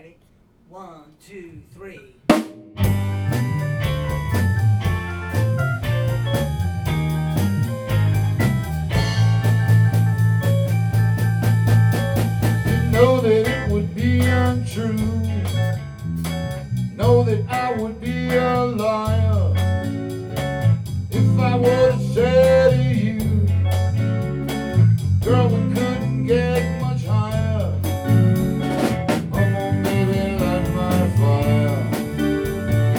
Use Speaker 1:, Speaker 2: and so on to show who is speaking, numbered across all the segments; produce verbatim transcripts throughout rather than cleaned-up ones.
Speaker 1: Ready? One, two, three.
Speaker 2: Know that it would be untrue. Know that I would be a liar if I were to say to you, girl, we couldn't get much higher. Come on, baby, light my fire.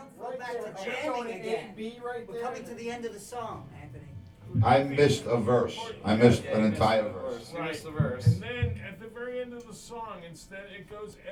Speaker 1: don't go
Speaker 2: Right
Speaker 1: back
Speaker 2: there.
Speaker 1: to
Speaker 2: I'm
Speaker 1: jamming
Speaker 2: going A,
Speaker 1: again.
Speaker 2: B right
Speaker 1: We're
Speaker 2: there.
Speaker 1: coming to the end of the song, Anthony.
Speaker 2: I missed a verse. I missed an entire verse.
Speaker 3: You
Speaker 4: Right.
Speaker 3: missed the verse.
Speaker 4: And then at the very end of the song, instead it goes